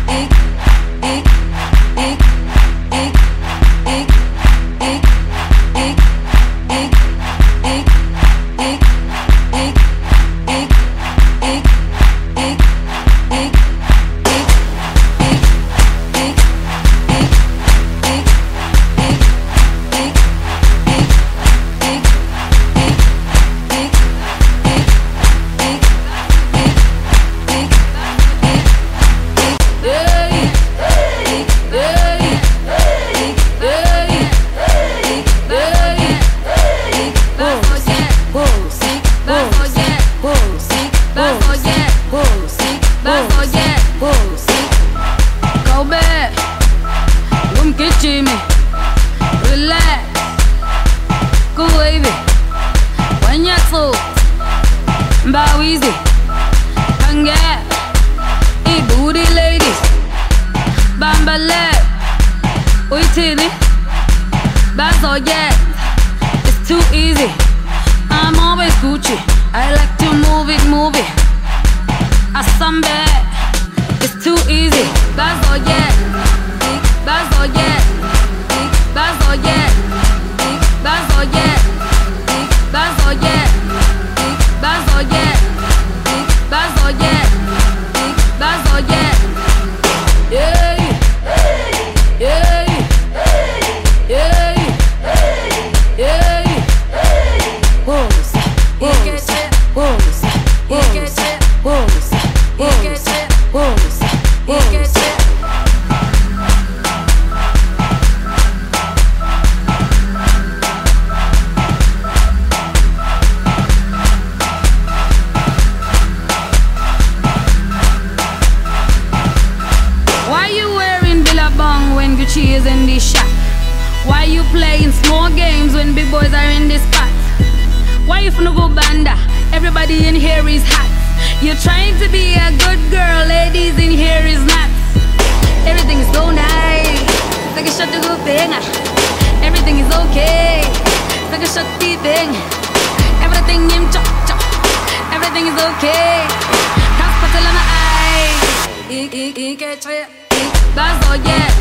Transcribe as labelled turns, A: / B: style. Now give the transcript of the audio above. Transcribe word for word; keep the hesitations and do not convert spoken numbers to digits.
A: Bawizi, Panga, E booty ladies, Bambale, Uitili, Bazo, yeah, it's too easy. I'm always Gucci, I like to move it, move it. Asambe, it's too easy. Bazo, yeah, Bazo, yeah, Bazo, yeah, Bazo, yeah, Bazo, yeah. Bazo, yeah, Bazo, yeah, Bazo, yeah, yeah, yeah, yeah, yeah, who's, who's, who's, who's, who's, who's, who's, who's. Gucci is in the shop. Why you playing small games when big boys are in this spot? Why you finna go banda? Everybody in here is hot. You're trying to be a good girl, ladies in here is not. Everything is so nice. Take a shot to go thing. Everything is okay. Take a shot to thing. Everything in chop chop. Everything is okay. Hospital on the eye. Bazo, yeah.